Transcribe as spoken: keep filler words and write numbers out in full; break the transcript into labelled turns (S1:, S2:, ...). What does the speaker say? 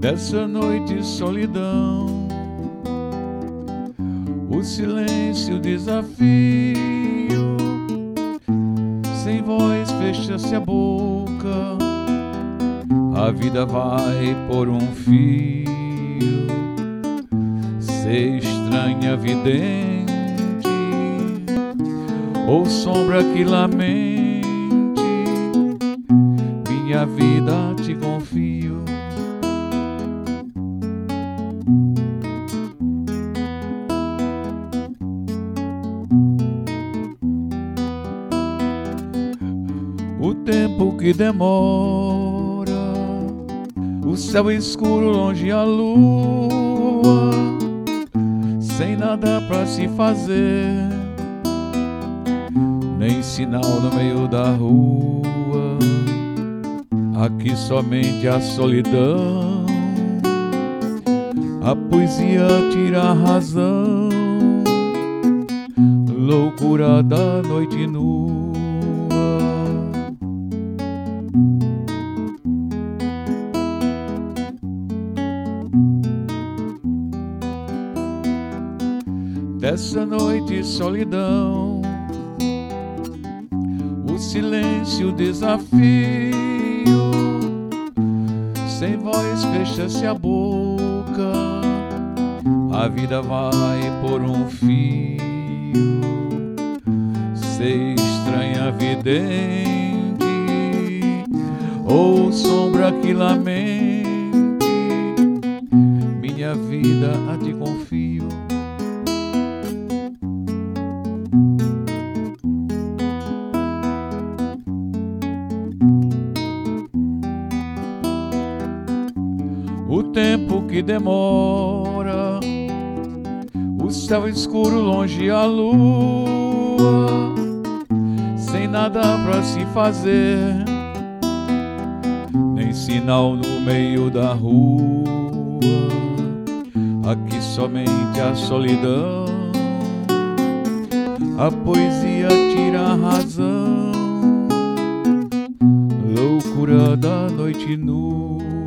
S1: dessa noite solidão, o silêncio, desafio, sem voz fecha-se a boca, a vida vai por um fio, ser estranha vidente, ou sombra que lamente, minha vida te confio. O tempo que demora, o céu escuro longe a lua, sem nada pra se fazer, nem sinal no meio da rua. Aqui somente a solidão, a poesia tira a razão, loucura da noite nua. Dessa noite solidão, o silêncio, desafio, sem voz fecha-se a boca, a vida vai por um fio, ser estranha vidente, ou sombra que lamente, minha vida a te confio. O tempo que demora, o céu escuro longe a lua, sem nada pra se fazer, nem sinal no meio da rua. Aqui somente a solidão, a poesia tira a razão, loucura da noite nua.